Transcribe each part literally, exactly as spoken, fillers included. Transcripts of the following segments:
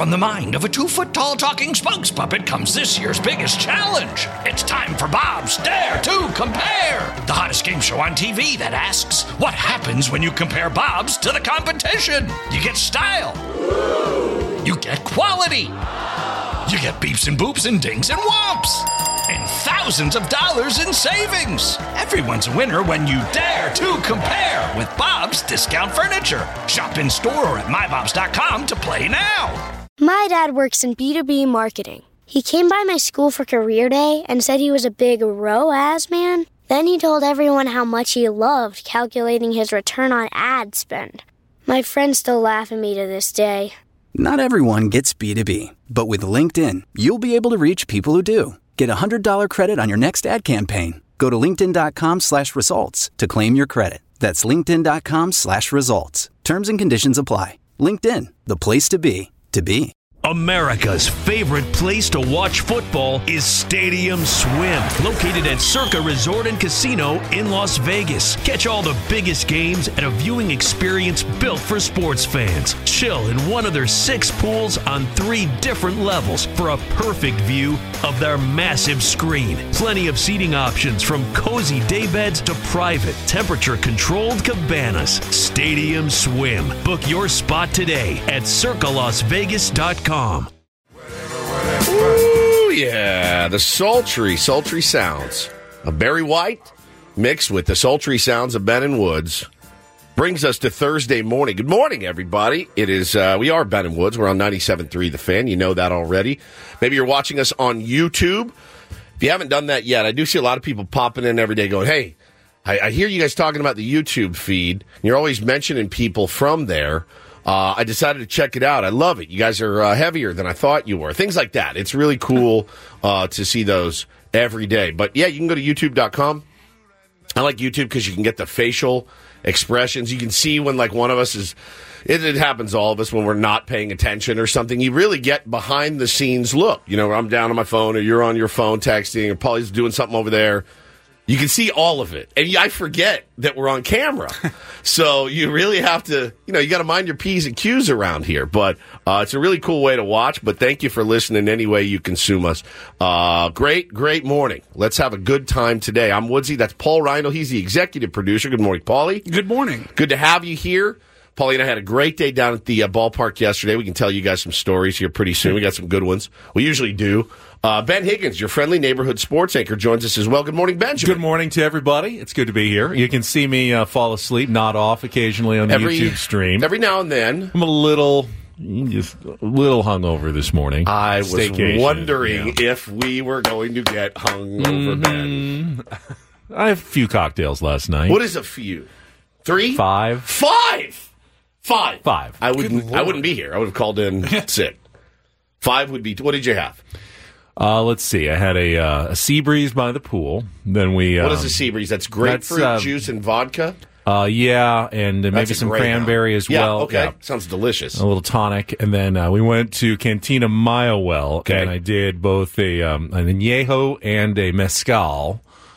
from the mind of a two-foot-tall talking spokes puppet comes this year's biggest challenge. It's time for Bob's Dare to Compare, the hottest game show on T V that asks, what happens when you compare Bob's to the competition? You get style. You get quality. You get beeps and boops and dings and whomps. And thousands of dollars in savings. Everyone's a winner when you dare to compare with Bob's Discount Furniture. Shop in store or at my bobs dot com to play now. My dad works in B two B marketing. He came by my school for career day and said he was a big R O A S man. Then he told everyone how much he loved calculating his return on ad spend. My friends still laugh at me to this day. Not everyone gets B two B, but with LinkedIn, you'll be able to reach people who do. Get a one hundred dollars credit on your next ad campaign. Go to linkedin.com slash results to claim your credit. That's linkedin.com slash results. Terms and conditions apply. LinkedIn, the place to be, to be. America's favorite place to watch football is Stadium Swim, located at Circa Resort and Casino in Las Vegas. Catch all the biggest games at a viewing experience built for sports fans. Chill in one of their six pools on three different levels for a perfect view of their massive screen. Plenty of seating options from cozy daybeds to private, temperature-controlled cabanas. Stadium Swim. Book your spot today at circa las vegas dot com. Ooh, yeah, the sultry, sultry sounds of Barry White mixed with the sultry sounds of Ben and Woods brings us to Thursday morning. Good morning, everybody. It is, uh, we are Ben and Woods. We're on ninety-seven point three The Fan. You know that already. Maybe you're watching us on YouTube. If you haven't done that yet, I do see a lot of people popping in every day going, hey, I, I hear you guys talking about the YouTube feed. You're always mentioning people from there. Uh, I decided to check it out. I love it. You guys are uh, heavier than I thought you were. Things like that. It's really cool uh, to see those every day. But, yeah, you can go to youtube dot com. I like YouTube because you can get the facial expressions. You can see when, like, one of us is it, – it happens to all of us when we're not paying attention or something. You really get behind-the-scenes look. You know, I'm down on my phone or you're on your phone texting or Paulie's doing something over there. You can see all of it. And I forget that we're on camera. So you really have to, you know, you got to mind your P's and Q's around here. But uh, it's a really cool way to watch. But thank you for listening any way you consume us. Uh, great, great morning. Let's have a good time today. I'm Woodsy. That's Paul Reinl. He's the executive producer. Good morning, Paulie. Good morning. Good to have you here. Paulie and I had a great day down at the uh, ballpark yesterday. We can tell you guys some stories here pretty soon. We got some good ones. We usually do. Uh, Ben Higgins, your friendly neighborhood sports anchor, joins us as well. Good morning, Benjamin. Good morning to everybody. It's good to be here. You can see me uh, fall asleep, nod off occasionally on the every, YouTube stream. Every now and then. I'm a little, just a little hungover this morning. I was Staycation, wondering yeah. if we were going to get hungover, mm-hmm. Ben. I had a few cocktails last night. What is a few? Three? Five. Five! Five. Five. I wouldn't. I wouldn't be here. I would have called in sick. Five would be. What did you have? Uh, let's see. I had a, uh, a sea breeze by the pool. Then we. What um, is a sea breeze? That's grapefruit that's, uh, juice and vodka. Uh, yeah, and uh, maybe some cranberry as yeah, well. Okay, yeah. Sounds delicious. A little tonic, and then uh, we went to Cantina Mayoel, okay. and I did both a um, an añejo and a mezcal,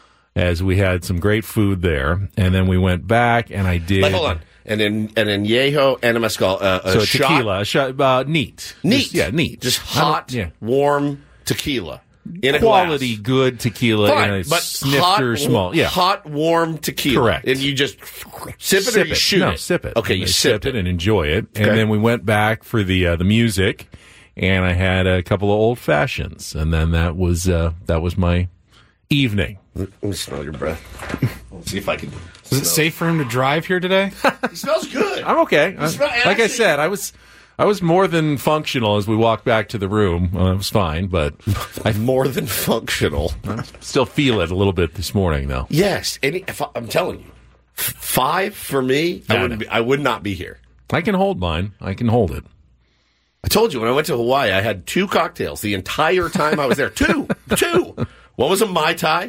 as we had some great food there. And then we went back, and I did. Like, hold on. And then and then añejo and a mezcal. Uh, a so a shot? tequila, a shot, uh, neat, neat, Just, yeah, neat, just hot, yeah. warm tequila. In a quality, glass. good tequila Fine, in a but snifter hot, small. Yeah. Hot, warm tequila. Correct. And you just sip it sip or you shoot no, it? sip it. Okay, you I sip sip it. it and enjoy it. Okay. And then we went back for the uh, the music, and I had a couple of old fashions, and then that was uh, that was my evening. Let me smell your breath. Let's see if I can. Is it safe for him to drive here today? It smells good. I'm okay. I, smell, like actually, I said, I was I was more than functional as we walked back to the room. Uh, it was fine, but I more than functional. I still feel it a little bit this morning, though. Yes, any, if I, I'm telling you, f- five for me, No, I wouldn't. no. Be, I would not be here. I can hold mine. I can hold it. I told you when I went to Hawaii, I had two cocktails the entire time I was there. two, two. One was a Mai Tai.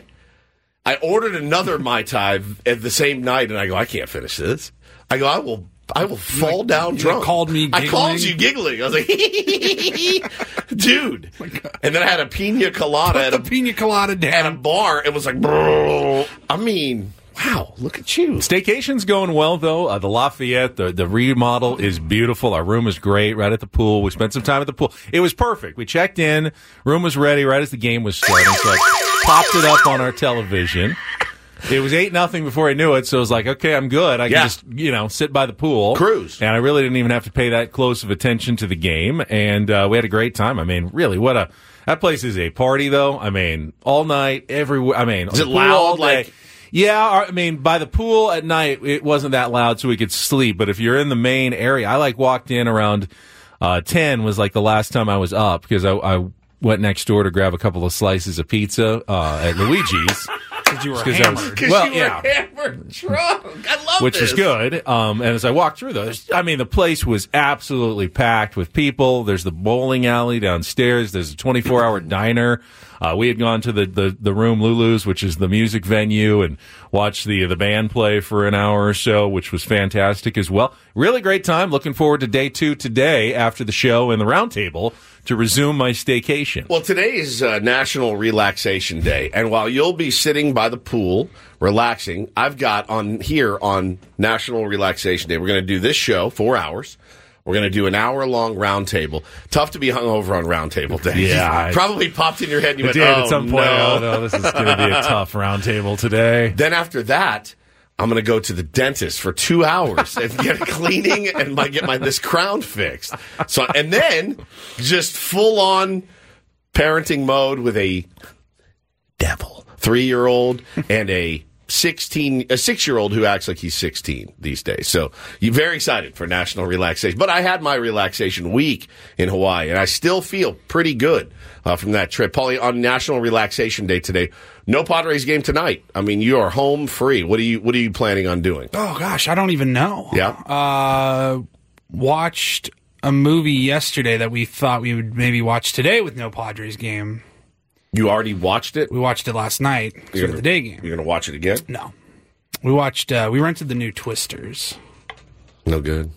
I ordered another Mai Tai at the same night, and I go, I can't finish this. I go, I will. I will fall like, down you drunk. Called me. Giggling. I called you giggling. I was like, dude. Oh and then I had a pina colada Put at the a pina colada down at a bar. It was like, bro. I mean, Wow, look at you. Staycation's going well, though. Uh, the Lafayette, the, the remodel is beautiful. Our room is great, right at the pool. We spent some time at the pool. It was perfect. We checked in. Room was ready right as the game was starting. So I popped it up on our television. It was eight nothing before I knew it, so I was like, okay, I'm good. I yeah. can just, you know, sit by the pool. Cruise. And I really didn't even have to pay that close of attention to the game. And uh, we had a great time. I mean, really, what a... That place is a party, though. I mean, all night, everywhere. I mean... Is it loud, like... Yeah, I mean, by the pool at night, it wasn't that loud, so we could sleep. But if you're in the main area, I like walked in around uh, ten was like the last time I was up because I, I went next door to grab a couple of slices of pizza uh, at Luigi's. Because you were hammered. Because well, you were yeah. hammered drunk. I love Which this. was good. Um, and as I walked through those, I mean, the place was absolutely packed with people. There's the bowling alley downstairs. There's a twenty-four hour diner. Uh, we had gone to the, the, the Room Lulu's, which is the music venue, and watched the the band play for an hour or so, which was fantastic as well. Really great time. Looking forward to day two today after the show and the roundtable to resume my staycation. Well, today is uh, National Relaxation Day, and while you'll be sitting by the pool relaxing, I've got on here on National Relaxation Day, we're going to do this show, four hours. We're going to do an hour-long roundtable. Tough to be hungover on roundtable day. Yeah. Probably popped in your head and you It went, did oh, at some point. no. Oh, no, this is going to be a tough roundtable today. Then after that, I'm going to go to the dentist for two hours and get a cleaning and my, get my this crown fixed. So, and then just full-on parenting mode with a devil three-year-old and a sixteen, a six-year-old who acts like he's sixteen these days. So you're very excited for National Relaxation. But I had my relaxation week in Hawaii, and I still feel pretty good uh, from that trip. Paulie, on National Relaxation Day today, no Padres game tonight. I mean, you are home free. What are you What are you planning on doing? Oh, gosh, I don't even know. Yeah. Uh, watched a movie yesterday that we thought we would maybe watch today with no Padres game. You already watched it? We watched it last night for the day game. You're going to watch it again? No. We watched, uh, we rented the new Twisters. No good.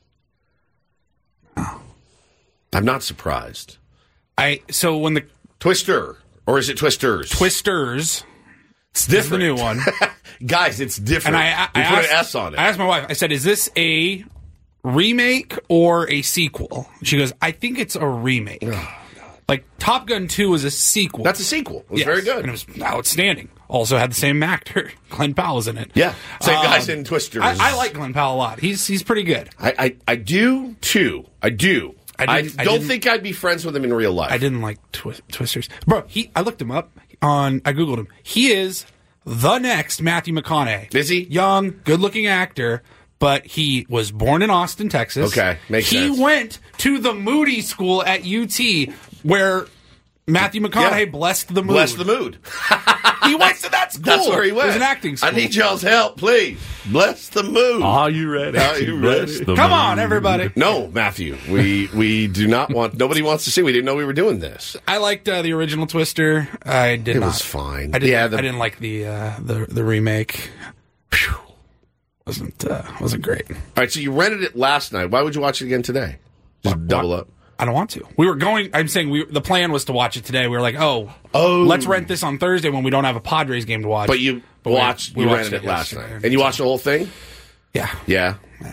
Oh. I'm not surprised. I, so when the Twister, or is it Twisters? Twisters, It's different. the new one. Guys, it's different. And I, I, we I put asked, an S on it. I asked my wife, I said, is this a remake or a sequel? She goes, I think it's a remake. Like, Top Gun two is a sequel. That's a sequel. It was Yes, very good. And it was outstanding. Also had the same actor. Glenn Powell's in it. Yeah. Same Um, guys in Twisters. I, I like Glenn Powell a lot. He's he's pretty good. I, I, I do, too. I do. I I, didn't- I don't didn't- think I'd be friends with him in real life. I didn't like twi- Twisters. Bro, he I looked him up on I Googled him. He is the next Matthew McConaughey. Is he? Young, good-looking actor, but he was born in Austin, Texas. Okay, makes he sense. He went to the Moody School at U T where Matthew McConaughey Yeah. blessed the mood. Bless the mood. He went to that school. That's where he went. It was an acting school. I need y'all's help, please. Bless the mood. Are you ready? Are you ready? Come on, everybody. No, Matthew. We we do not want. Nobody wants to see. We didn't know we were doing this. I liked uh, the original Twister. I did It not. was fine. I didn't, Yeah, the- I didn't like the uh, the the remake. Phew. Wasn't uh, wasn't great. All right, so you rented it last night. Why would you watch it again today? Just Why- double why- up. I don't want to. We were going. I'm saying we. The plan was to watch it today. We were like, oh, Oh. let's rent this on Thursday when we don't have a Padres game to watch. But you But we- watched. we you watched rented it, it last yesterday. night, and you watched the whole thing. Yeah. Yeah.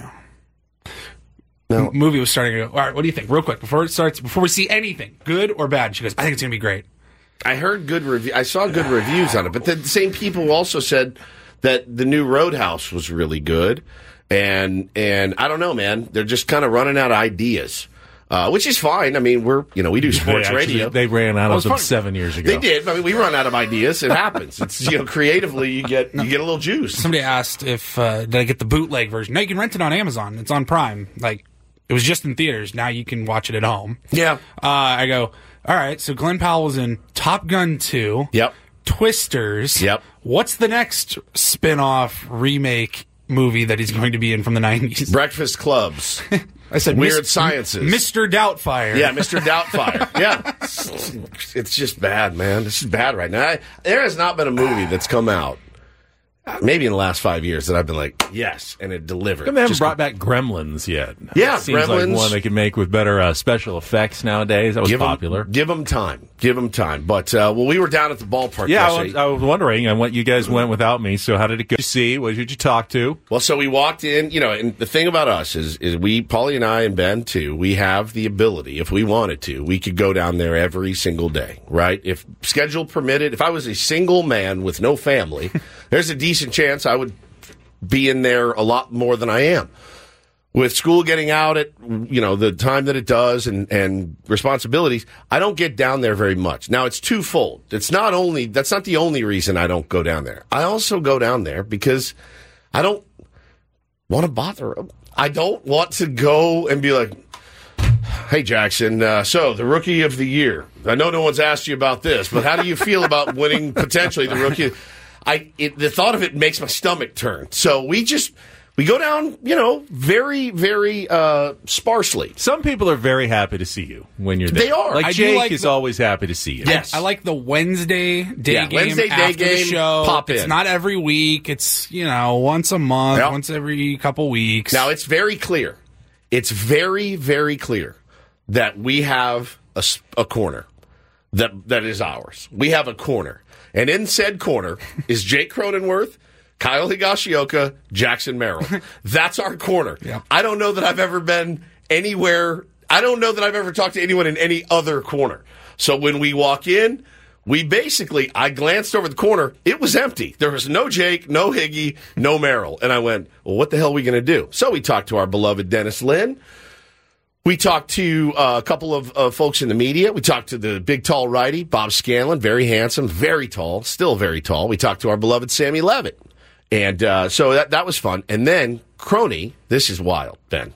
The movie was starting to go. All right, what do you think? Real quick before it starts, before we see anything, good or bad? She goes, I think it's gonna be great. I heard good review. I saw good reviews on it, but the same people also said that the new Roadhouse was really good, and and I don't know, man. They're just kind of running out of ideas, uh, which is fine. I mean, we're you know we do sports They actually- radio. They ran out Well, of it's them funny. seven years ago. They did. I mean, we run out of ideas. It happens. It's you know creatively you get you get a little juice. Somebody asked if uh, did I get the bootleg version? No, you can rent it on Amazon. It's on Prime. Like it was just in theaters. Now you can watch it at home. Yeah. Uh, I go. All right. So Glenn Powell was in Top Gun two. Yep. Twisters. Yep. What's the next spin-off remake movie that he's going to be in from the nineties? Breakfast clubs. I said Weird Mis- Sciences. Mister Doubtfire. Yeah, Mister Doubtfire. Yeah. It's just bad, man. This is bad right now. I, there has not been a movie that's come out maybe in the last five years that I've been like, yes, and it delivered. And they haven't Just- brought back Gremlins yet. Yeah, it seems Gremlins. like one they can make with better uh, special effects nowadays. That was give 'em- popular. give them time. Give them time. But, uh, well, we were down at the ballpark Yeah, I yesterday. was, I was wondering, and what you guys went without me. So how did it go? Did you see? What did you talk to? Well, so we walked in, you know, and the thing about us is, is we, Paulie and I and Ben too, we have the ability, if we wanted to, we could go down there every single day, right? If schedule permitted, if I was a single man with no family, there's a decent chance I would be in there a lot more than I am. With school getting out at, you know, the time that it does and, and responsibilities, I don't get down there very much. Now, it's twofold. It's not only, that's not the only reason I don't go down there. I also go down there because I don't want to bother them. I don't want to go and be like, hey, Jackson, uh, so the rookie of the year. I know no one's asked you about this, but how do you feel about winning potentially the rookie? I it, the thought of it makes my stomach turn. So we just we go down, you know, very very uh, sparsely. Some people are very happy to see you when you're there. They are. Like I do Jake like is the- always happy to see you. Yes. I like the Wednesday day Yeah, game Wednesday day after game, the show. pop It's in. not every week. It's, you know, once a month, Yep. once every couple weeks. Now it's very clear. It's very very clear that we have a, s- a corner that that is ours. We have a corner, and in said corner is Jake Cronenworth, Kyle Higashioka, Jackson Merrill. That's our corner. Yeah. I don't know that I've ever been anywhere. I don't know that I've ever talked to anyone in any other corner. So when we walk in, we basically, I glanced over the corner. It was empty. There was no Jake, no Higgy, no Merrill. And I went, well, what the hell are we going to do? So we talked to our beloved Dennis Lynn. We talked to uh, a couple of uh, folks in the media. We talked to the big, tall righty, Bob Scanlon, very handsome, very tall, still very tall. We talked to our beloved Sammy Levitt. And uh, so that, that was fun. And then Crony, this is wild, Ben.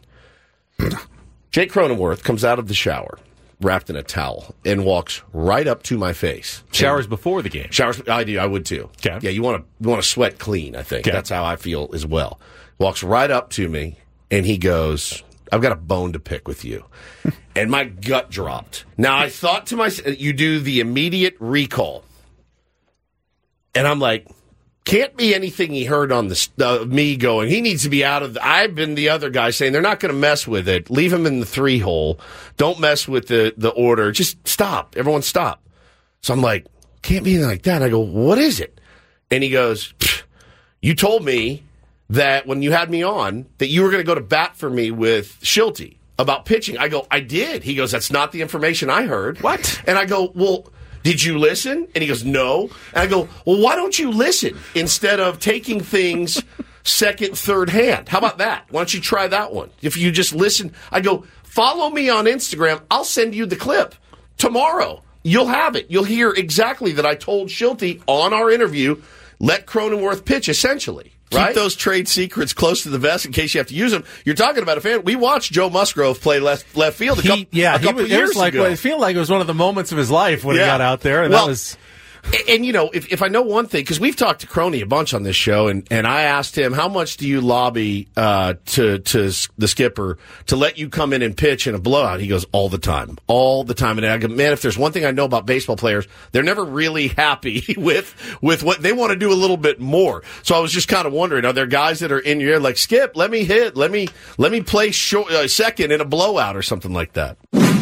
Jake Cronenworth comes out of the shower, wrapped in a towel, and walks right up to my face. Showers before the game. Showers, I do, I would too. Okay. Yeah, you want to you want to sweat clean, I think. Okay. That's how I feel as well. Walks right up to me, and he goes, I've got a bone to pick with you. And my gut dropped. Now, I thought to myself, you do the immediate recall. And I'm like, can't be anything he heard on the uh, me going, he needs to be out of the, I've been the other guy saying they're not going to mess with it. Leave him in the three hole. Don't mess with the, the order. Just stop. Everyone stop. So I'm like, can't be anything like that. And I go, what is it? And he goes, you told me that when you had me on, that you were going to go to bat for me with Schulte about pitching. I go, I did. He goes, that's not the information I heard. What? And I go, well, did you listen? And he goes, no. And I go, well, why don't you listen instead of taking things second, third hand? How about that? Why don't you try that one? If you just listen, I go, follow me on Instagram. I'll send you the clip tomorrow. You'll have it. You'll hear exactly that I told Schulte on our interview, let Cronenworth pitch, essentially. Right? Keep those trade secrets close to the vest in case you have to use them. You're talking about a fan. We watched Joe Musgrove play left left field a He, couple, yeah, a he couple was, years it was like, ago. well, it felt like it was one of the moments of his life when Yeah. he got out there, and Well, that was. And, and, you know, if, if I know one thing, because we've talked to Crony a bunch on this show, and, and I asked him, how much do you lobby uh, to to s- the skipper to let you come in and pitch in a blowout? He goes, all the time. All the time. And I go, man, if there's one thing I know about baseball players, they're never really happy with with what they want to do a little bit more. So I was just kind of wondering, are there guys that are in your ear like, Skip, let me hit, let me let me play short, uh, second in a blowout or something like that?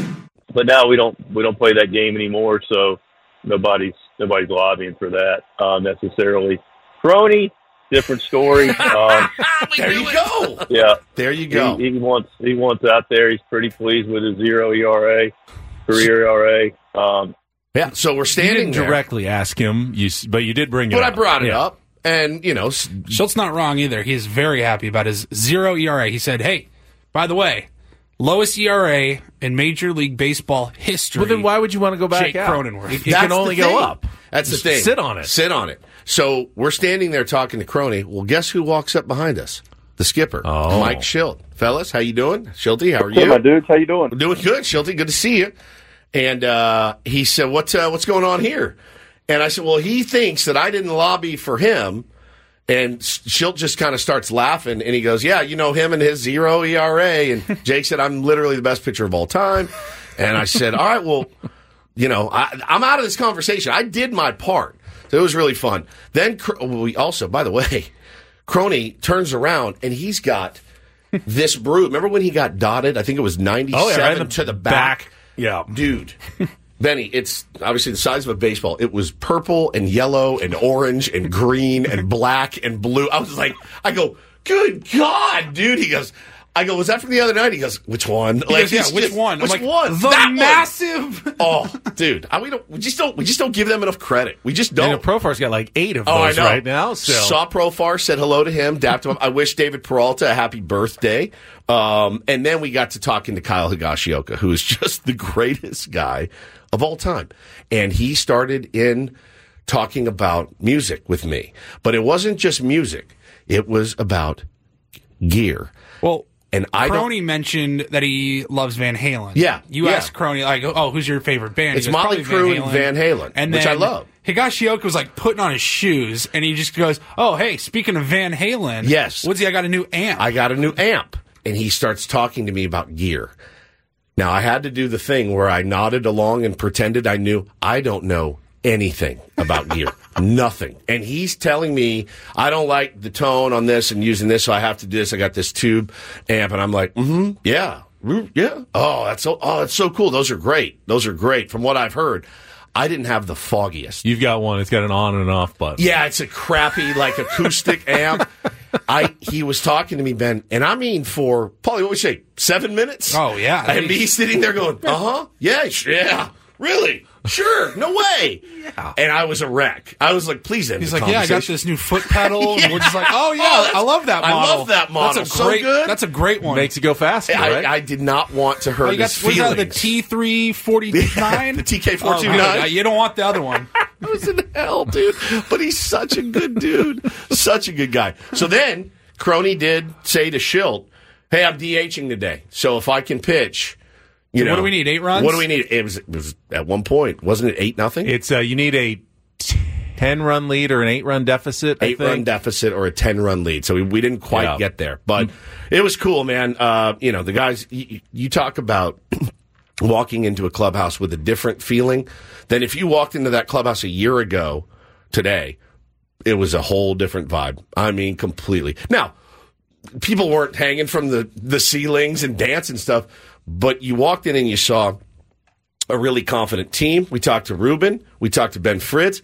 But now we don't we don't play that game anymore, so nobody's nobody's lobbying for that uh, necessarily. Crony, different story. Um, there you go. Yeah, there you go. He, he wants he wants out there. He's pretty pleased with his zero E R A, career E R A. Um, yeah, so we're You standing didn't there. directly ask him, you, s- but you did bring it But up. I brought it Yeah. up, and, you know, s- Schultz not wrong either. He's very happy about his zero E R A. He said, hey, by the way, lowest E R A in Major League Baseball history. Well, then why would you want to go back Jake out? Cronenworth. It, it That's can only the thing. go up. That's the Just thing. Sit on it. Sit on it. So we're standing there talking to Crony. Well, guess who walks up behind us? The skipper, Oh. Mike Schilt. Fellas, how you doing? Schilty, how are hey, you? my dudes, how you doing? We're doing good, Schilty. Good to see you. And uh, he said, "What uh, what's going on here?" And I said, "Well, he thinks that I didn't lobby for him." And Schilt just kind of starts laughing, and he goes, "Yeah, you know him and his zero E R A." And Jake said, "I'm literally the best pitcher of all time." And I said, "All right, well, you know, I, I'm out of this conversation. I did my part. So it was really fun. Then we also, by the way, Crony turns around and he's got this brew. Remember when he got dotted? I think it was ninety-seven oh, yeah, right the to the back. back. Yeah. Dude. Benny, it's obviously the size of a baseball. It was purple and yellow and orange and green and black and blue. I was like, I go, good God, dude. He goes, I go, was that from the other night? He goes, which one? He like, goes, yeah, which just, one? Which I'm like, one? The that massive. One. Oh, dude, I, we don't. We just don't. We just don't give them enough credit. We just don't. And Profar's got like eight of oh, those I know. right now. So. Saw Profar, said hello to him, dapped him up. I wish David Peralta a happy birthday. Um, and then we got to talking to Kyle Higashioka, who is just the greatest guy of all time. And he started in talking about music with me, but it wasn't just music. It was about gear. Well. And I Crony mentioned that he loves Van Halen. Yeah. You yeah. asked Crony, like, oh, who's your favorite band? It's He goes, Motley "Probably Crue and Van Halen, and which then I love. Higashioka was like putting on his shoes, and he just goes, oh, hey, speaking of Van Halen, yes. Woodsy, I got a new amp. I got a new amp. And he starts talking to me about gear. Now, I had to do the thing where I nodded along and pretended I knew. I don't know anything about gear. Nothing. And he's telling me, I don't like the tone on this and using this, so I have to do this. I got this tube amp. And I'm like, mm-hmm, yeah, yeah. Oh, that's so, oh, that's so cool. Those are great. Those are great. From what I've heard, I didn't have the foggiest. You've got one. It's got an on and an off button. Yeah, it's a crappy, like, acoustic amp. I He was talking to me, Ben, and I mean for, probably, what would you say, seven minutes? Oh, yeah. And me sitting there going, uh-huh, yeah, yeah, really? Sure, no way. Yeah. And I was a wreck. I was like, please end He's the like, yeah, I got this new foot pedal. yeah. And we're just like, oh, yeah, oh, I love that model. I love that model. That's a great, so good. That's a great one. Makes you go faster, I, right? I did not want to hurt oh, you got, his what is feelings. that, the T three forty-nine? The T K four oh, twenty-nine. good. You don't want the other one. I was in hell, dude. But he's such a good dude. Such a good guy. So then, Crony did say to Schilt, hey, I'm DHing today. So if I can pitch... You know, what do we need? Eight runs? What do we need? It was, it was at one point, wasn't it eight nothing? It's uh, you need a ten run lead or an eight run deficit. I eight think. run deficit or a ten run lead. So we, we didn't quite yeah. get there, but it was cool, man. Uh, you know, the guys. You, you talk about walking into a clubhouse with a different feeling than if you walked into that clubhouse a year ago. Today, it was a whole different vibe. I mean, completely. Now, people weren't hanging from the the ceilings and dancing stuff. But you walked in and you saw a really confident team. We talked to Ruben. We talked to Ben Fritz.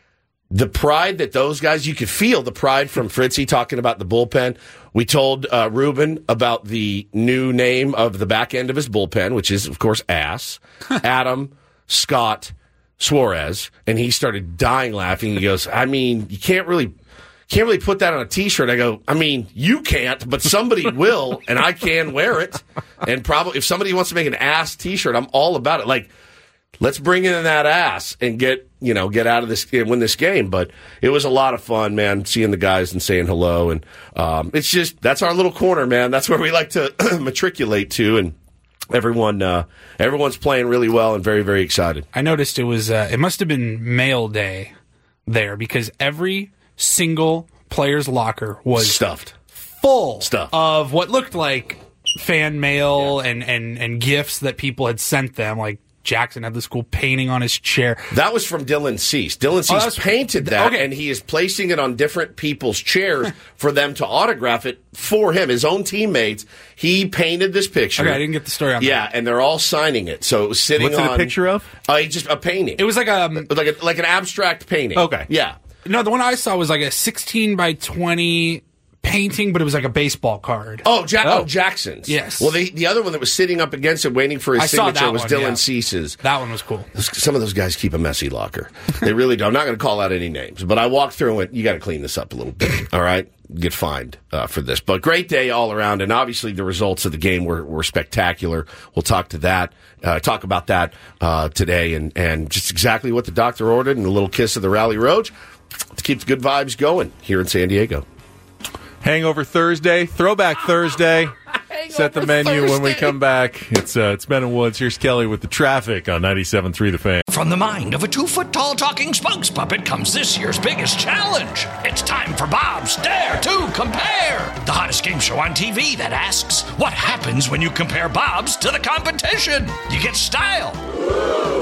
The pride that those guys, you could feel the pride from Fritzy talking about the bullpen. We told uh, Ruben about the new name of the back end of his bullpen, which is, of course, Ass. Adam, Scott, Suarez. And he started dying laughing. He goes, I mean, you can't really... Can't really put that on a T-shirt. I go, I mean, you can't, but somebody will, and I can wear it. And probably if somebody wants to make an ass T-shirt, I'm all about it. Like, let's bring in that ass and get, you know, get out of this and win this game. But it was a lot of fun, man, seeing the guys and saying hello. And um, it's just, that's our little corner, man. That's where we like to matriculate to. And everyone, uh, everyone's playing really well and very, very excited. I noticed it was, uh, it must have been mail day there because every single player's locker was stuffed, full Stuff. of what looked like fan mail yeah. and, and, and gifts that people had sent them. Like Jackson had this cool painting on his chair. That was from Dylan Cease. Dylan Cease oh, was, painted that, okay. and he is placing it on different people's chairs for them to autograph it for him, his own teammates. He painted this picture. Okay, I didn't get the story on yeah, that. Yeah, and they're all signing it. So it was sitting What's on... What's it a picture of? Uh, just a painting. It was like a... Like, a, like an abstract painting. Okay. Yeah. No, the one I saw was like a sixteen by twenty painting, but it was like a baseball card. Oh, ja- oh. oh Jackson's. Yes. Well, the, the other one that was sitting up against it waiting for his I signature was one, Dylan yeah. Cease's. That one was cool. Some of those guys keep a messy locker. They really do. I'm not going to call out any names, but I walked through and went, you got to clean this up a little bit, all right? Get fined uh, for this. But great day all around, and obviously the results of the game were, were spectacular. We'll talk to that, uh, talk about that uh, today, and, and just exactly what the doctor ordered and a little kiss of the Rally Road to keep the good vibes going here in San Diego. Hangover Thursday, Throwback Thursday. Set the menu Thursday. when we come back. It's uh, it's Ben and Woods. Here's Kelly with the traffic on ninety-seven point three The Fan. From the mind of a two-foot-tall talking spokes puppet comes this year's biggest challenge. It's time for Bob's Dare to Compare, the hottest game show on T V that asks, what happens when you compare Bob's to the competition? You get style,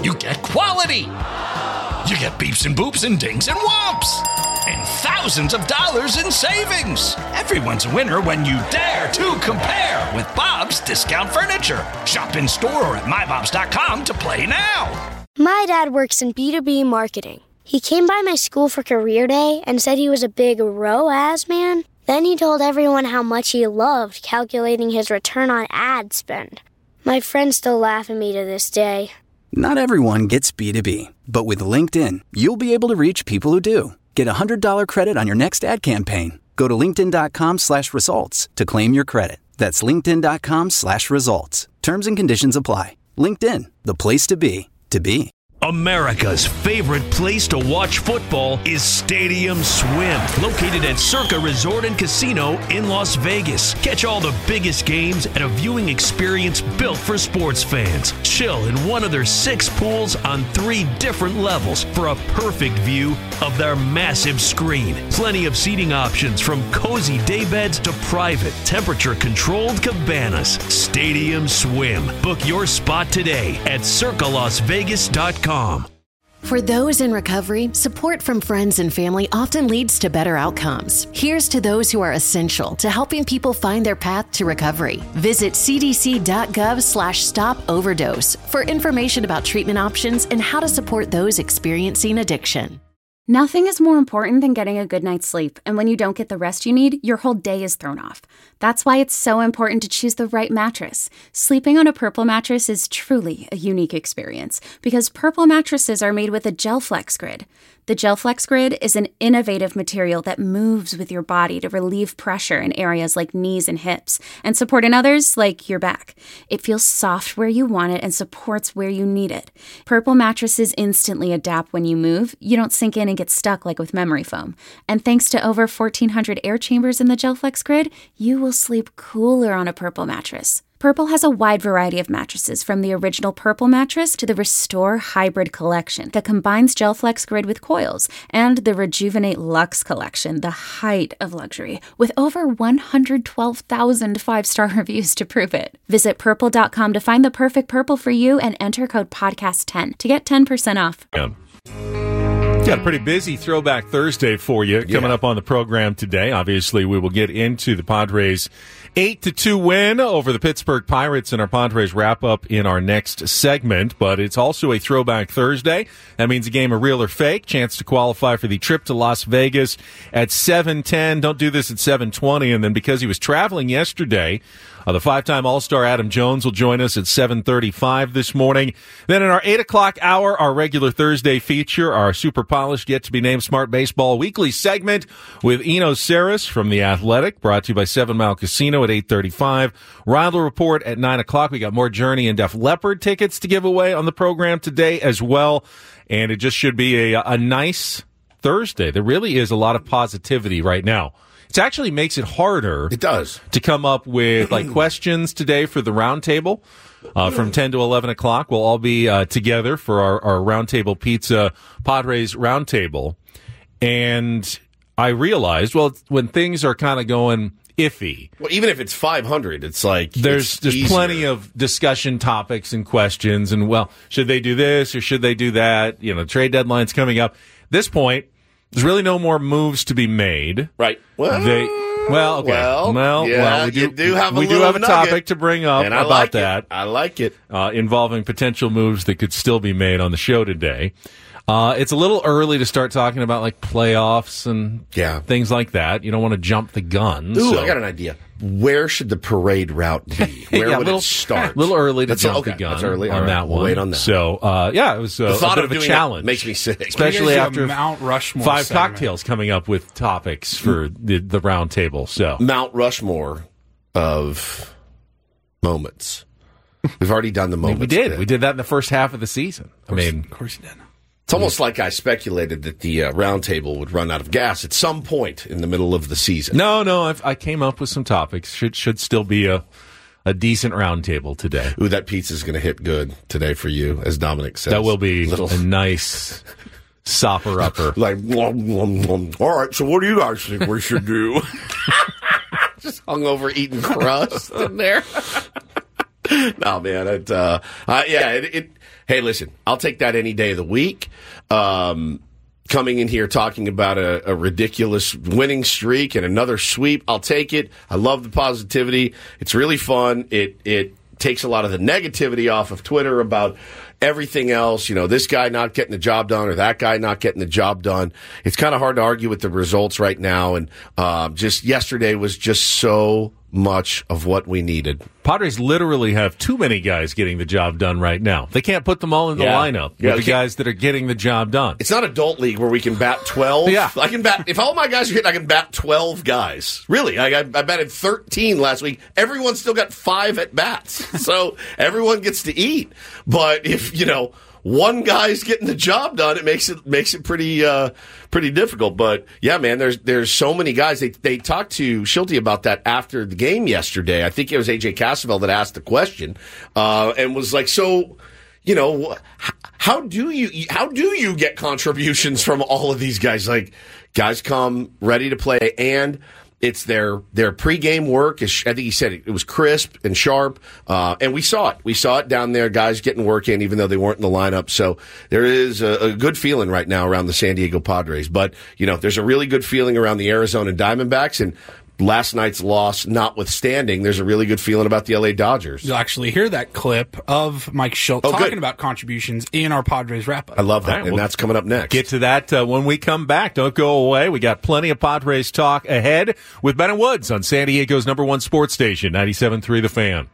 you get quality. You get beeps and boops and dings and whomps. And thousands of dollars in savings. Everyone's a winner when you dare to compare with Bob's Discount Furniture. Shop in store or at my bobs dot com to play now. My dad works in B two B marketing. He came by my school for career day and said he was a big R O A S man. Then he told everyone how much he loved calculating his return on ad spend. My friends still laugh at me to this day. Not everyone gets B two B, but with LinkedIn, you'll be able to reach people who do. Get a one hundred dollars credit on your next ad campaign. Go to linkedin.com slash results to claim your credit. That's linkedin.com slash results. Terms and conditions apply. LinkedIn, the place to be, to be. America's favorite place to watch football is Stadium Swim, located at Circa Resort and Casino in Las Vegas. Catch all the biggest games at a viewing experience built for sports fans. Chill in one of their six pools on three different levels for a perfect view of their massive screen. Plenty of seating options from cozy daybeds to private, temperature-controlled cabanas. Stadium Swim. Book your spot today at circa las vegas dot com. For those in recovery, support from friends and family often leads to better outcomes. Here's to those who are essential to helping people find their path to recovery. Visit cdc.gov slash stop overdose for information about treatment options and how to support those experiencing addiction. Nothing is more important than getting a good night's sleep, and when you don't get the rest you need, your whole day is thrown off. That's why it's so important to choose the right mattress. Sleeping on a Purple mattress is truly a unique experience because Purple mattresses are made with a GelFlex Grid. The GelFlex Grid is an innovative material that moves with your body to relieve pressure in areas like knees and hips and support in others like your back. It feels soft where you want it and supports where you need it. Purple mattresses instantly adapt when you move. You don't sink in and get stuck like with memory foam. And thanks to over fourteen hundred air chambers in the GelFlex Grid, you will sleep cooler on a Purple mattress. Purple has a wide variety of mattresses, from the original Purple mattress to the Restore Hybrid collection that combines GelFlex Grid with coils, and the Rejuvenate Luxe collection, the height of luxury, with over one hundred twelve thousand five-star reviews to prove it. Visit purple dot com to find the perfect Purple for you and enter code podcast ten to get ten percent off. Yeah. Got a pretty busy Throwback Thursday for you coming Yeah. up on the program today. Obviously, we will get into the Padres' eight to two win over the Pittsburgh Pirates in our Padres wrap-up in our next segment, but it's also a Throwback Thursday. That means a game of real or fake, chance to qualify for the trip to Las Vegas at seven ten. Don't do this at seven twenty, and then because he was traveling yesterday, Uh, the five-time All-Star Adam Jones will join us at seven thirty-five this morning. Then in our eight o'clock hour, our regular Thursday feature, our super polished, yet-to-be-named Smart Baseball weekly segment with Eno Saris from The Athletic, brought to you by Seven Mile Casino at eight thirty-five. Rival Report at nine o'clock. We got more Journey and Def Leppard tickets to give away on the program today as well. And it just should be a, a nice Thursday. There really is a lot of positivity right now. It actually makes it harder. It does. To come up with like questions today for the roundtable uh, from ten to eleven o'clock. We'll all be uh, together for our, our roundtable pizza Padres roundtable. And I realized, well, when things are kind of going iffy. Well, even if it's five hundred, it's like there's it's there's easier. plenty of discussion topics and questions. And well, should they do this or should they do that? You know, trade deadline's coming up. At this point, there's really no more moves to be made. Right. Well, they, well, okay. Well, well, yeah, well, we do, you do have a we do little have a nugget, topic to bring up and I about like that. It. I like it. Uh, involving potential moves that could still be made on the show today. Uh, it's a little early to start talking about like playoffs and yeah. things like that. You don't want to jump the gun. Ooh, so. I got an idea. Where should the parade route be? Where yeah, would little, it start? A little early to That's, jump okay, the gun that's early. on All right, that we'll one. wait on that. So, uh, yeah, it was uh, the thought a bit of, of a doing challenge. That makes me sick. Especially after Mount Rushmore five segment. cocktails coming up with topics for the, the round table. So Mount Rushmore of moments. We've already done the moments. we did. bit. We did that in the first half of the season. I mean, Of course you did. It's almost like I speculated that the uh, roundtable would run out of gas at some point in the middle of the season. no, no, I've, I came up with some topics. Should should still be a a decent round table today. Ooh, that pizza's going to hit good today for you, as Dominic says. That will be Little... a nice sopper upper. like, blum, blum, blum. All right, so what do you guys think we should do? Just hung over eating crust in there. No, man. It, uh, uh, yeah, it, it, hey, listen, I'll take that any day of the week. Um, coming in here talking about a, a ridiculous winning streak and another sweep, I'll take it. I love the positivity. It's really fun. It it takes a lot of the negativity off of Twitter about everything else, you know, this guy not getting the job done or that guy not getting the job done. It's kind of hard to argue with the results right now. And uh, just yesterday was just so much of what we needed. Padres literally have too many guys getting the job done right now. They can't put them all in the Yeah. lineup with Yeah, the okay. guys that are getting the job done. It's not adult league where we can bat twelve. Yeah. I can bat, if all my guys are hitting, I can bat twelve guys. Really. I, I, I batted thirteen last week. Everyone's still got five at bats. So everyone gets to eat. But if, you know, one guy's getting the job done, it makes it makes it pretty uh, pretty difficult. But yeah, man, there's there's so many guys. They they talked to Schulte about that after the game yesterday. I think it was A J Cassavell that asked the question uh, and was like, so, you know, how do you how do you get contributions from all of these guys? Like, guys come ready to play, and it's their their pregame work. I think he said it, it was crisp and sharp, uh, and we saw it. We saw it down there, guys getting work in, even though they weren't in the lineup. So there is a, a good feeling right now around the San Diego Padres. But, you know, there's a really good feeling around the Arizona Diamondbacks, and last night's loss notwithstanding, there's a really good feeling about the L A Dodgers. You'll actually hear that clip of Mike Schulte Oh, talking good. about contributions in our Padres wrap-up. I love that, All right, and well, that's coming up next. Get to that uh, when we come back. Don't go away. We got plenty of Padres talk ahead with Ben and Woods on San Diego's number one sports station, ninety-seven point three The Fan.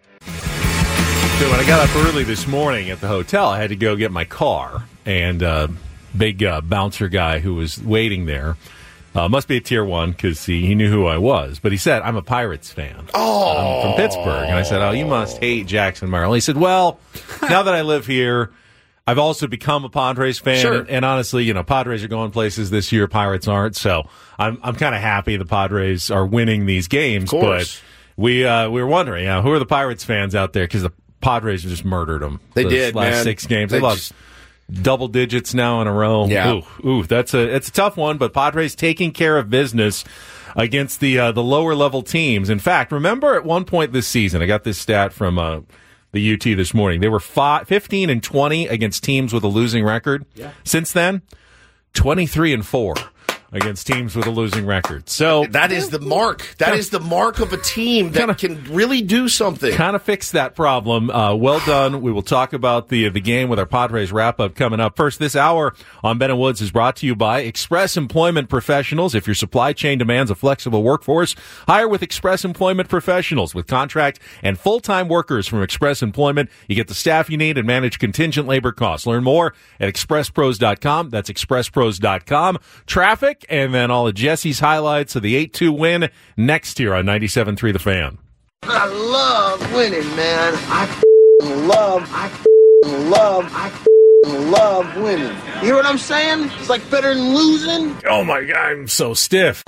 So when I got up early this morning at the hotel, I had to go get my car, and uh, big uh, bouncer guy who was waiting there, uh, must be a tier one because he, he knew who I was, but he said, I'm a Pirates fan. Oh. I'm from Pittsburgh. And I said, oh, you must hate Jackson, Maryland. He said, well, now that I live here, I've also become a Padres fan, Sure. and honestly, you know, Padres are going places this year, Pirates aren't, so I'm I'm kind of happy the Padres are winning these games. Of course. But we uh, we were wondering, you know, who are the Pirates fans out there? Because the Padres just murdered them. They those did, last man. six games. They, They lost double digits now in a row. Yeah. Ooh, ooh, that's a it's a tough one. But Padres taking care of business against the uh, the lower level teams. In fact, remember at one point this season, I got this stat from uh, the U T this morning. They were five, fifteen and twenty against teams with a losing record. Yeah. Since then, twenty-three and four against teams with a losing record. So That is the mark. That is the mark of a team that Kinda- can really do something. kind of fix that problem. Uh, well done. We will talk about the the game with our Padres wrap up coming up. First, this hour on Ben and Woods is brought to you by Express Employment Professionals. If your supply chain demands a flexible workforce, hire with Express Employment Professionals. With contract and full-time workers from Express Employment, you get the staff you need and manage contingent labor costs. Learn more at express pros dot com. That's express pros dot com. Traffic, and then all of Jesse's highlights of the eight two win next here on ninety-seven point three The Fan. I love winning, man. I f***ing love, I f***ing love, I f***ing love winning. You hear what I'm saying? It's like better than losing. Oh my God, I'm so stiff.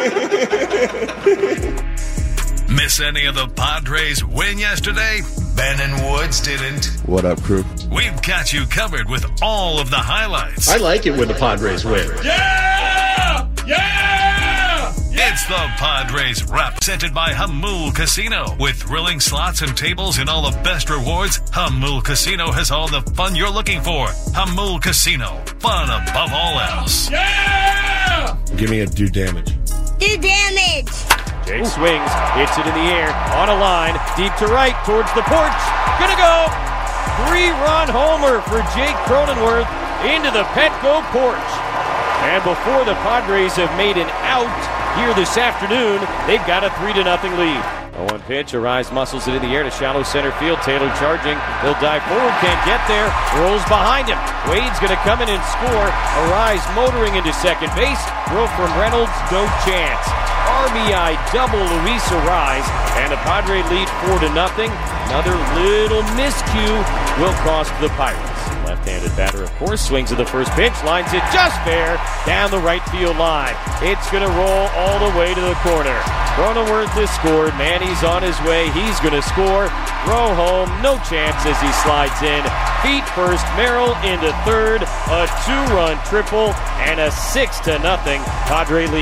Miss any of the Padres win yesterday? Ben and Woods didn't. What up, crew? We've got you covered with all of the highlights. I like it when the Padres win. Yeah! Yeah! It's the Padres Wrap, presented by Hamul Casino. With thrilling slots and tables and all the best rewards, Hamul Casino has all the fun you're looking for. Hamul Casino, fun above all else. Yeah! Give me a do damage. Do damage! Jake swings, hits it in the air, on a line, deep to right, towards the porch. Gonna go! Three-run homer for Jake Cronenworth into the Petco porch. And before the Padres have made an out here this afternoon, they've got a three to nothing lead. oh one pitch, Arise muscles it in the air to shallow center field. Taylor charging. He'll dive forward, can't get there. Rolls behind him. Wade's going to come in and score. Arise motoring into second base. Throw from Reynolds, no chance. R B I double Luis Arise, and the Padre lead four to nothing. Another little miscue will cost the Pirates. Left-handed batter, of course, swings at the first pitch, lines it just fair down the right field line. It's going to roll all the way to the corner. Cronenworth has scored. Manny's on his way. He's going to score. Throw home, no chance as he slides in. Feet first, Merrill into third. A two-run triple and a six to nothing Padre lead.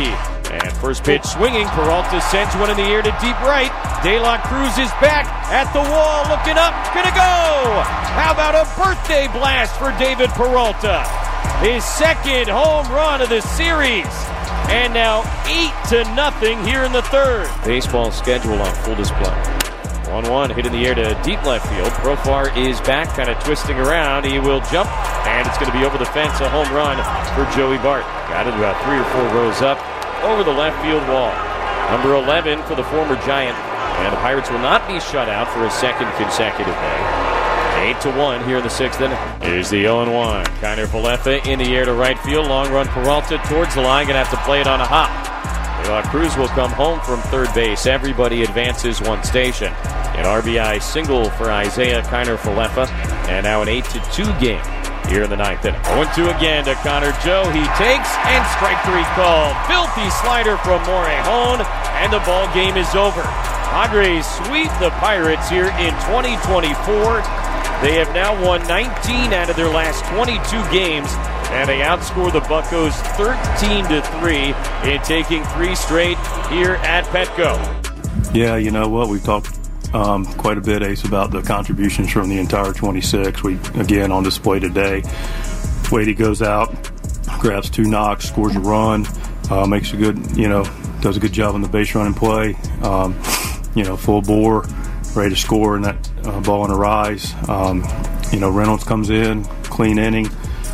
And first pitch swinging. Peralta sends one in the air to deep right. De La Cruz is back at the wall, looking up, gonna go! How about a birthday blast for David Peralta? His second home run of the series. And now eight to nothing here in the third. Baseball schedule on full display. one one hit in the air to deep left field. Profar is back, kind of twisting around. He will jump, and it's going to be over the fence. A home run for Joey Bart. Got it about three or four rows up over the left field wall. Number eleven for the former Giant. And the Pirates will not be shut out for a second consecutive day. eight to one here in the sixth inning. Here's the oh and one. Kiner Falefa in the air to right field. Long run Peralta towards the line. Going to have to play it on a hop. De La Cruz will come home from third base. Everybody advances one station. An R B I single for Isaiah Kiner Falefa. And now an eight to two game here in the ninth inning. oh and two again to Connor Joe. He takes, and strike three called. Filthy slider from Morejon, and the ball game is over. Padres sweep the Pirates here in twenty twenty-four. They have now won nineteen out of their last twenty-two games, and they outscore the Buccos thirteen to three in taking three straight here at Petco. Yeah, you know what? We've talked um, quite a bit, Ace, about the contributions from the entire twenty-six. We, again, on display today. Wadey goes out, grabs two knocks, scores a run, uh, makes a good, you know, does a good job on the base running play. Um, you know, full bore, ready to score in that uh, ball in a rise. Um, you know, Reynolds comes in, clean inning.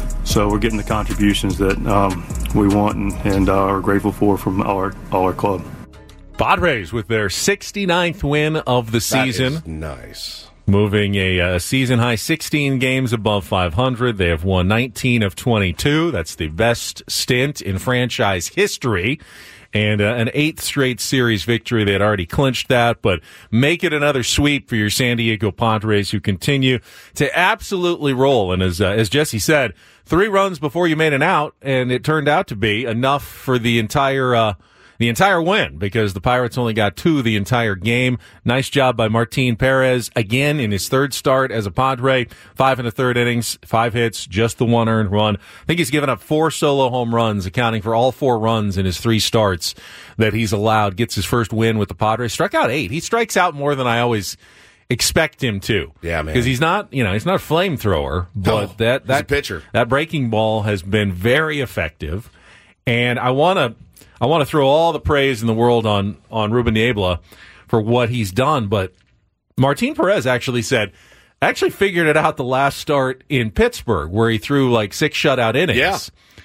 So we're getting the contributions that um, we want and, and uh, are grateful for from all our, all our club. Padres with their sixty-ninth win of the season. That is nice. Moving a, a season-high sixteen games above five hundred. They have won nineteen of twenty-two. That's the best stint in franchise history. And uh, an eighth straight series victory. They had already clinched that, but make it another sweep for your San Diego Padres, who continue to absolutely roll. And as uh, as Jesse said, three runs before you made an out, and it turned out to be enough for the entire uh, the entire win, because the Pirates only got two the entire game. Nice job by Martin Perez, again in his third start as a Padre. Five in the third innings, five hits, just the one earned run. I think he's given up four solo home runs, accounting for all four runs in his three starts that he's allowed. Gets his first win with the Padres. Struck out eight. He strikes out more than I always expect him to. Yeah, man. Because he's not, you know, he's not a flamethrower, but No, that, that, he's a pitcher. That breaking ball has been very effective. And I want to, I want to throw all the praise in the world on, on Ruben Niebla for what he's done, but Martin Perez actually said, actually figured it out the last start in Pittsburgh, where he threw like six shutout innings. Yeah.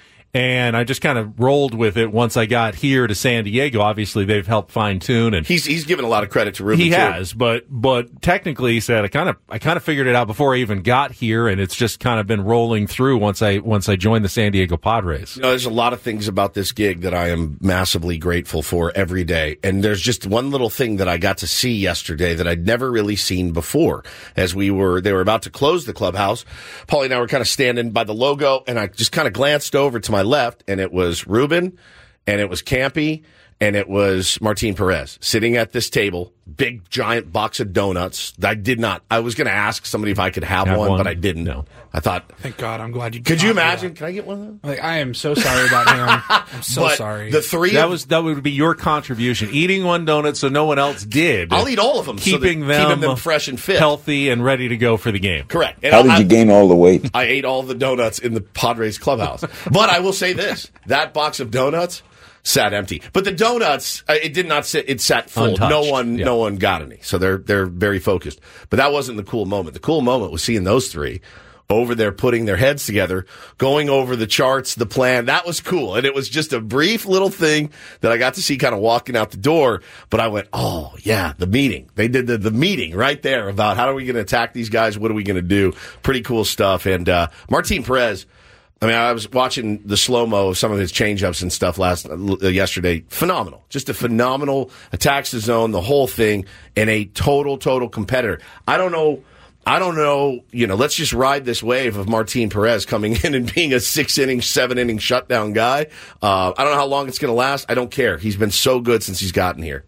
And I just kind of rolled with it once I got here to San Diego. Obviously, they've helped fine tune, and he's he's given a lot of credit to Ruben. He too. has, but but technically, he said I kind of I kind of figured it out before I even got here, and it's just kind of been rolling through once I once I joined the San Diego Padres. You know, there's a lot of things about this gig that I am massively grateful for every day, and there's just one little thing that I got to see yesterday that I'd never really seen before. As we were, they were about to close the clubhouse. Paulie and I were kind of standing by the logo, and I just kind of glanced over to my left, and it was Ruben, and it was Campy, and it was Martin Perez sitting at this table, big giant box of donuts. I did not. I was going to ask somebody if I could have, Have one, one? but I didn't. No. I thought. Thank God, I'm glad you. Could you got me imagine? that. Can I get one of them? Like, I am so sorry about him. I'm so But sorry. The three. That of, was that would be your contribution, eating one donut so no one else did. I'll eat all of them, keeping so that, them keeping them fresh and fit, healthy and ready to go for the game. Correct. And How I, did you gain all the weight? I ate all the donuts in the Padres clubhouse. But I will say this: that box of donuts sat empty. But the donuts, uh, it did not sit. It sat full. Untouched. No one, Yeah. no one got any. So they're they're very focused. But that wasn't the cool moment. The cool moment was seeing those three over there putting their heads together, going over the charts, the plan. That was cool. And it was just a brief little thing that I got to see kind of walking out the door. But I went, oh, yeah, the meeting. They did the, the meeting right there about how are we going to attack these guys? What are we going to do? Pretty cool stuff. And uh, Martin Perez, I mean, I was watching the slow-mo of some of his change-ups and stuff last uh, yesterday. Phenomenal. Just a phenomenal, attacks the zone, the whole thing, and a total, total competitor. I don't know... I don't know, you know, let's just ride this wave of Martin Perez coming in and being a six-inning, seven-inning shutdown guy. Uh, I don't know how long it's going to last. I don't care. He's been so good since he's gotten here.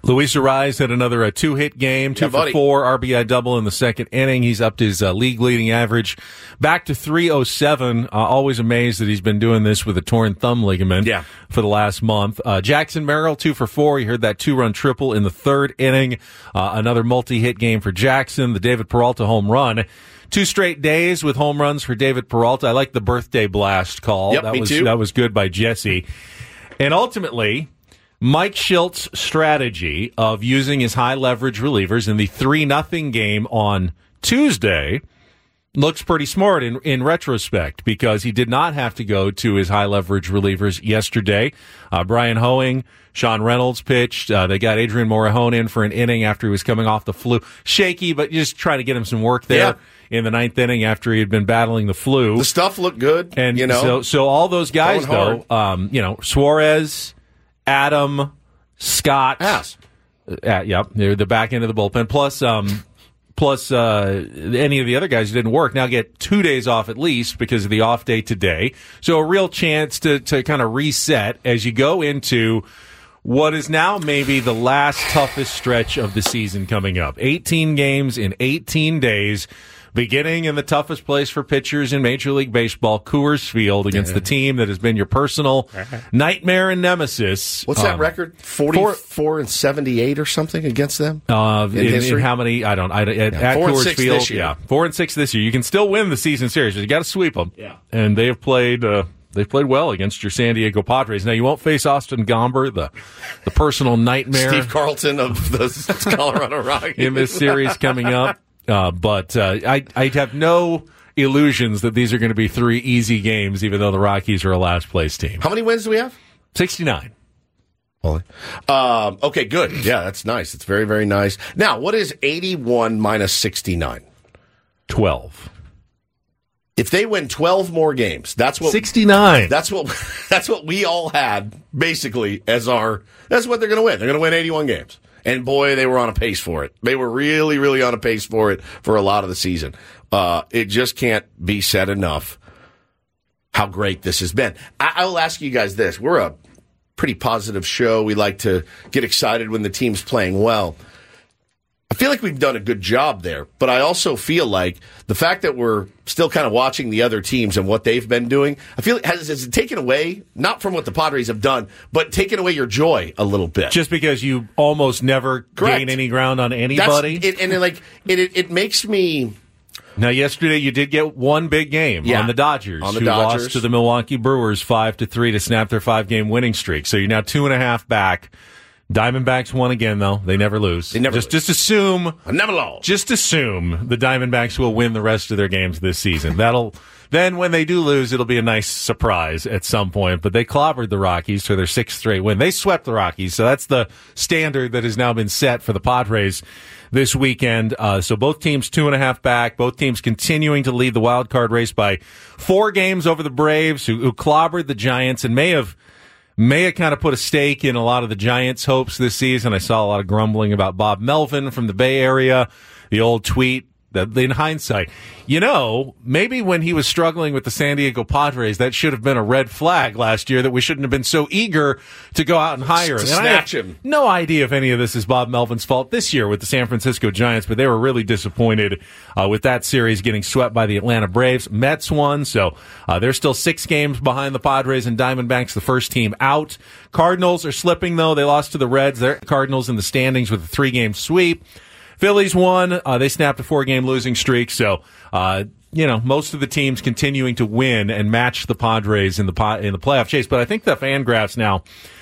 Luis Arraez had another uh, two-hit game, two Yeah, for buddy. four, R B I double in the second inning. He's upped his uh, league-leading average back to three oh seven. Uh, always amazed that he's been doing this with a torn thumb ligament Yeah. for the last month. Uh, Jackson Merrill, two for four. He heard that two-run triple in the third inning. Uh, another multi-hit game for Jackson. The David Peralta home run. Two straight days with home runs for David Peralta. I like the birthday blast call. Yep, that me was too. that was good by Jesse. And ultimately, Mike Schilt's strategy of using his high leverage relievers in the three nothing game on Tuesday looks pretty smart in, in retrospect, because he did not have to go to his high leverage relievers yesterday. Uh, Brian Hoeing, Sean Reynolds pitched. Uh, they got Adrian Morejon in for an inning after he was coming off the flu. Shaky, but just trying to get him some work there. Yeah. In the ninth inning after he had been battling the flu. The stuff looked good, and you know. so, so all those guys, Going though, um, you know, Suarez, Adam, Scott. Yes. Uh, yep, they're the back end of the bullpen. Plus, um, plus uh, any of the other guys who didn't work now get two days off at least because of the off day today. So a real chance to, to kind of reset as you go into what is now maybe the last toughest stretch of the season coming up. eighteen games in eighteen days. Beginning in the toughest place for pitchers in Major League Baseball, Coors Field, against the team that has been your personal nightmare and nemesis. What's that Um, record? forty-four and seventy-eight or something against them? Uh, in in, in history? how many? I don't. I, at, Yeah, at four and Coors six Field, this year. yeah, four and six this year. You can still win the season series, but you got to sweep them. Yeah, and they have played. Uh, They've played well against your San Diego Padres. Now, you won't face Austin Gomber, the the personal nightmare. Steve Carlton of the Colorado Rockies. In this series coming up. Uh, but uh, I, I have no illusions that these are going to be three easy games, even though the Rockies are a last-place team. How many wins do we have? sixty-nine. Holy. Um, okay, good. Yeah, that's nice. It's very, very nice. Now, what is eighty-one minus sixty-nine? twelve. If they win twelve more games, that's what sixty-nine. That's what that's what we all had basically as our. That's what they're going to win. They're going to win eighty-one games, and boy, they were on a pace for it. They were really, really on a pace for it for a lot of the season. Uh, it just can't be said enough how great this has been. I, I will ask you guys this: we're a pretty positive show. We like to get excited when the team's playing well. I feel like we've done a good job there, but I also feel like the fact that we're still kind of watching the other teams and what they've been doing, I feel it has, has it taken away, not from what the Padres have done, but taken away your joy a little bit. Just because you almost never Correct. gain any ground on anybody. That's, it, and it, like it, it, it makes me. Now, yesterday you did get one big game Yeah. on the Dodgers, On the who Dodgers. lost to the Milwaukee Brewers five to three to snap their five-game winning streak. So you're now two and a half back. Diamondbacks won again, though. They never lose. They never just, lose. just assume. I never lost. Just assume the Diamondbacks will win the rest of their games this season. That'll then, when they do lose, it'll be a nice surprise at some point. But they clobbered the Rockies for their sixth straight win. They swept the Rockies, so that's the standard that has now been set for the Padres this weekend. Uh, so both teams two and a half back. Both teams continuing to lead the wild card race by four games over the Braves, who, who clobbered the Giants and may have. May have kind of put a stake in a lot of the Giants' hopes this season. I saw a lot of grumbling about Bob Melvin from the Bay Area, the old tweet that in hindsight, you know, maybe when he was struggling with the San Diego Padres, that should have been a red flag last year that we shouldn't have been so eager to go out and hire him. To And snatch I have him. No idea if any of this is Bob Melvin's fault this year with the San Francisco Giants, but they were really disappointed uh, with that series getting swept by the Atlanta Braves. Mets won, so uh, they're still six games behind the Padres and Diamondbacks, the first team out. Cardinals are slipping, though. They lost to the Reds. They're Cardinals in the standings with a three-game sweep. Phillies won. Uh, they snapped a four-game losing streak. So, uh, you know, most of the teams continuing to win and match the Padres in the po- in the playoff chase. But I think the FanGraphs now,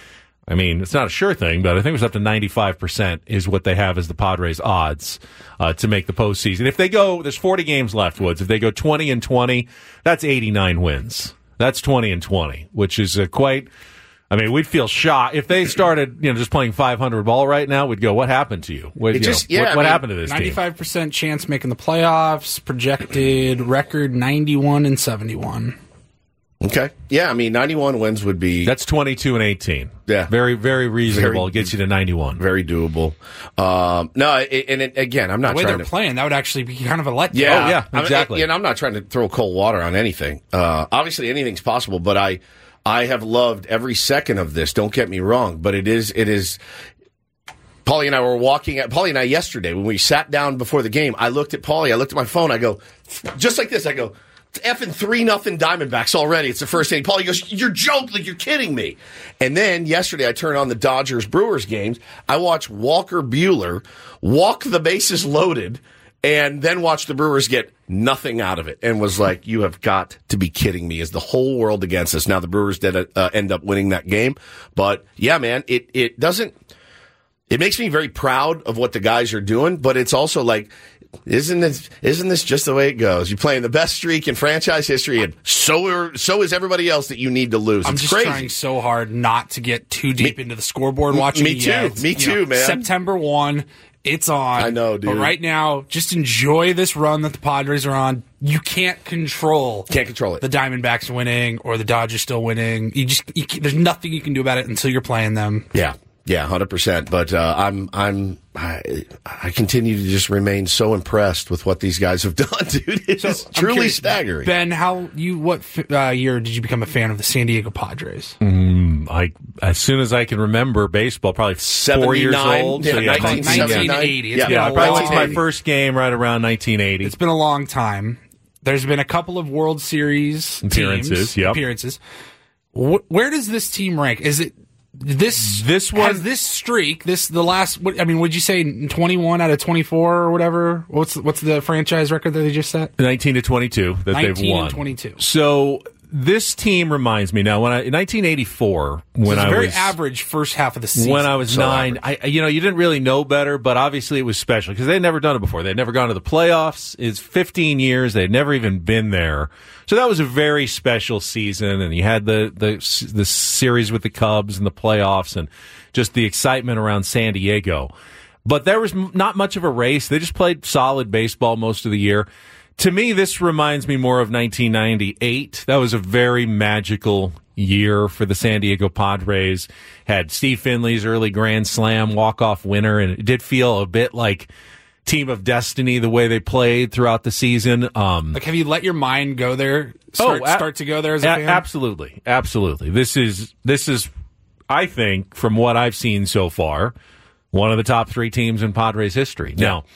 I mean, it's not a sure thing, but I think it's up to ninety-five percent is what they have as the Padres' odds uh, to make the postseason. If they go, there's forty games left, Woods. If they go twenty and twenty, that's eighty-nine wins. That's twenty and twenty, which is uh, quite... I mean, we'd feel shocked if they started, you know, just playing five hundred ball right now. We'd go, "What happened to you? What, It you just- know, yeah, what, I what mean, happened to this team?" ninety-five percent chance making the playoffs. Projected record ninety-one and seventy-one. Okay. Yeah, I mean, ninety-one wins would be... That's twenty-two and eighteen. Yeah. Very, very reasonable. Very- It gets you to ninety-one. Very doable. Um, no, it, and it, again, I'm not The way trying they're to... playing, that would actually be kind of a letdown. Yeah, Oh, yeah, I mean, exactly. and I'm not trying to throw cold water on anything. Uh, obviously, anything's possible, but I, I have loved every second of this. Don't get me wrong, but it is, it is. Paulie and I were walking at Paulie and I yesterday when we sat down before the game. I looked at Paulie. I looked at my phone. I go, just like this. I go, it's effing three nothing Diamondbacks already. It's the first inning. Paulie goes, you're joking. Like, you're kidding me. And then yesterday I turned on the Dodgers Brewers games. I watched Walker Buehler walk the bases loaded and then watch the Brewers get nothing out of it and was like, you have got to be kidding me. Is the whole world against us? Now the Brewers did uh, end up winning that game. But yeah, man, it, it doesn't. It makes me very proud of what the guys are doing, but it's also like, isn't this, isn't this just the way it goes? You're playing the best streak in franchise history, and so are, so is everybody else that you need to lose. I'm it's just crazy. trying so hard not to get too deep me, into the scoreboard watching. Me too. Yeah, me too, know, man. September first, it's on. I know, dude. But right now, just enjoy this run that the Padres are on. You can't control. Can't control it. The Diamondbacks winning or the Dodgers still winning. You just you, there's nothing you can do about it until you're playing them. Yeah. Yeah, one hundred percent. But uh, I'm, I'm, I, I continue to just remain so impressed with what these guys have done, dude. It's So, truly curious, staggering. Ben, how you what uh, year did you become a fan of the San Diego Padres? Mm, I as soon as I can remember baseball, probably four years old. Yeah, so yeah, nineteen eighty. It's Yeah, been I a probably went to long- my first game right around nineteen eighty. It's been a long time. There's been a couple of World Series Appearances, teams, yep. appearances. Wh- where does this team rank? Is it this this one has this streak? This the last? What, I mean, would you say twenty-one out of twenty-four or whatever? What's what's the franchise record that they just set? nineteen to twenty-two that they've nineteen won. and twenty-two. So this team reminds me now when I in nineteen eighty-four when so it's I a very was average first half of the season. when I was So nine, I you know you didn't really know better, but obviously it was special because they'd never done it before. They'd never gone to the playoffs. It's fifteen years. They'd never even been there. So that was a very special season, and you had the the the series with the Cubs and the playoffs, and just the excitement around San Diego. But there was not much of a race. They just played solid baseball most of the year. To me, this reminds me more of nineteen ninety-eight. That was a very magical year for the San Diego Padres. Had Steve Finley's early Grand Slam walk-off winner, and it did feel a bit like Team of Destiny the way they played throughout the season. Um, like, have you let your mind go there? Start, oh, a- start to go there as a, a- fan? Absolutely, absolutely. This is this is, I think, from what I've seen so far, one of the top three teams in Padres history. Yeah. Now,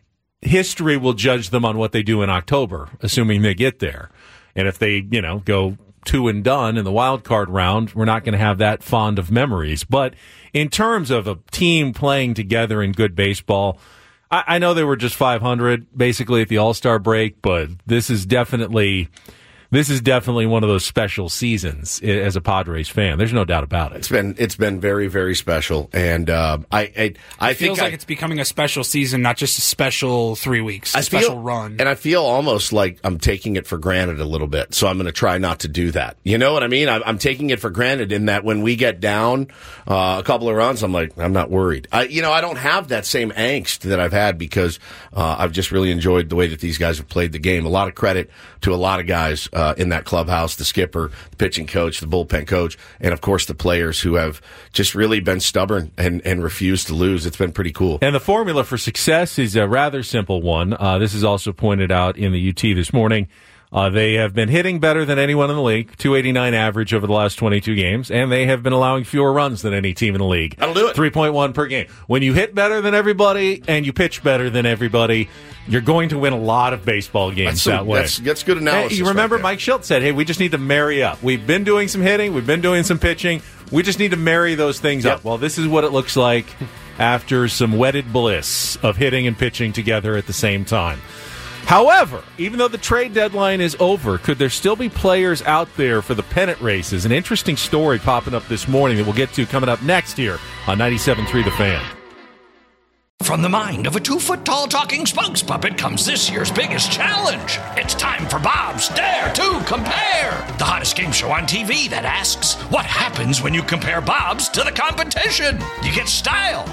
history will judge them on what they do in October, assuming they get there. And if they, you know, go two and done in the wild card round, we're not going to have that fond of memories. But in terms of a team playing together in good baseball, I, I know they were just five hundred basically at the All-Star break, but this is definitely this is definitely one of those special seasons as a Padres fan. There's no doubt about it. It's been it's been very very special, and uh, I I, I It think feels I, like it's becoming a special season, not just a special three weeks, a I special feel, run. and I feel almost like I'm taking it for granted a little bit. So I'm going to try not to do that. You know what I mean? I'm, I'm taking it for granted in that when we get down uh, a couple of runs, I'm like, I'm not worried. I, you know, I don't have that same angst that I've had because uh, I've just really enjoyed the way that these guys have played the game. A lot of credit to a lot of guys uh, in that clubhouse, the skipper, the pitching coach, the bullpen coach, and of course the players who have just really been stubborn and, and refused to lose. It's been pretty cool. And the formula for success is a rather simple one. Uh, this is also pointed out in the U T this morning. Uh, they have been hitting better than anyone in the league, two eighty-nine average over the last twenty-two games, and they have been allowing fewer runs than any team in the league. That'll do it. three point one per game. When you hit better than everybody and you pitch better than everybody, you're going to win a lot of baseball games That's that some- way. that's- that's good analysis Hey, you remember right there. Mike Schilt said, hey, we just need to marry up. We've been doing some hitting. We've been doing some pitching. We just need to marry those things Yep. up. Well, this is what it looks like after some wedded bliss of hitting and pitching together at the same time. However, even though the trade deadline is over, could there still be players out there for the pennant races? An interesting story popping up this morning that we'll get to coming up next here on ninety-seven point three The Fan. From the mind of a two-foot-tall talking spokes puppet comes this year's biggest challenge. It's time for Bob's Dare to Compare, the hottest game show on T V that asks, what happens when you compare Bob's to the competition? You get style.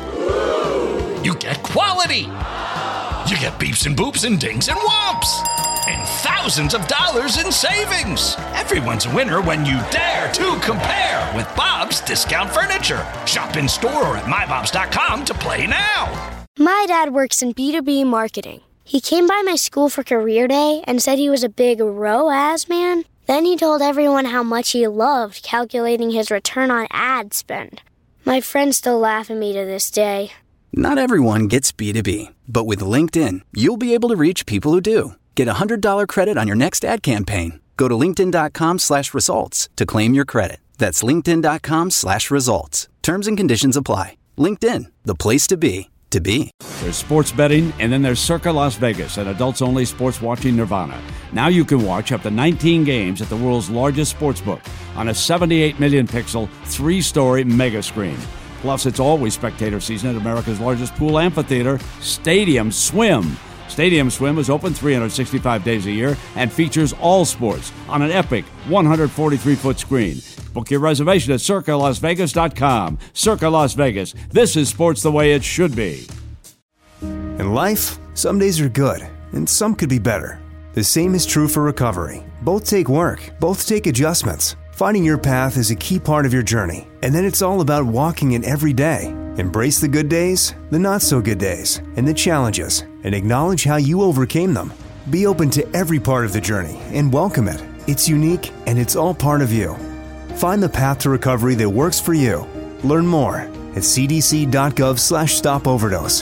You get quality. You get beeps and boops and dings and whomps. And thousands of dollars in savings. Everyone's a winner when you dare to compare with Bob's Discount Furniture. Shop in store or at my bobs dot com to play now. My dad works in B two B marketing. He came by my school for career day and said he was a big R O A S man. Then he told everyone how much he loved calculating his return on ad spend. My friends still laugh at me to this day. Not everyone gets B two B, but with LinkedIn, you'll be able to reach people who do. Get a one hundred dollars credit on your next ad campaign. Go to linkedin.com slash results to claim your credit. That's linkedin.com slash results. Terms and conditions apply. LinkedIn, the place to be, to be. There's sports betting, and then there's Circa Las Vegas, an adults-only sports watching nirvana. Now you can watch up to nineteen games at the world's largest sportsbook on a seventy-eight million pixel, three-story mega screen. Plus, it's always spectator season at America's largest pool amphitheater, Stadium Swim. Stadium Swim is open three hundred sixty-five days a year and features all sports on an epic one hundred forty-three foot screen. Book your reservation at circa las vegas dot com. Circa Las Vegas. This is sports the way it should be. In life, some days are good, and some could be better. The same is true for recovery. Both take work. Both take adjustments. Finding your path is a key part of your journey, and then it's all about walking it every day. Embrace the good days, the not-so-good days, and the challenges, and acknowledge how you overcame them. Be open to every part of the journey and welcome it. It's unique, and it's all part of you. Find the path to recovery that works for you. Learn more at cdc.gov slash stop overdose.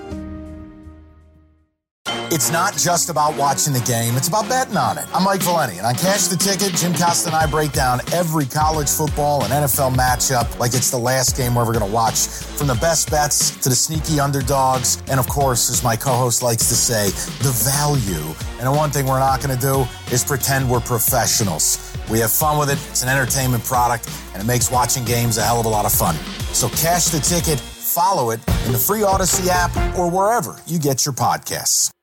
It's not just about watching the game, it's about betting on it. I'm Mike Valeni, and on Cash the Ticket, Jim Costa and I break down every college football and N F L matchup like it's the last game we're ever going to watch. From the best bets to the sneaky underdogs, and of course, as my co-host likes to say, the value. And the one thing we're not going to do is pretend we're professionals. We have fun with it, it's an entertainment product, and it makes watching games a hell of a lot of fun. So Cash the Ticket, follow it in the free Odyssey app or wherever you get your podcasts.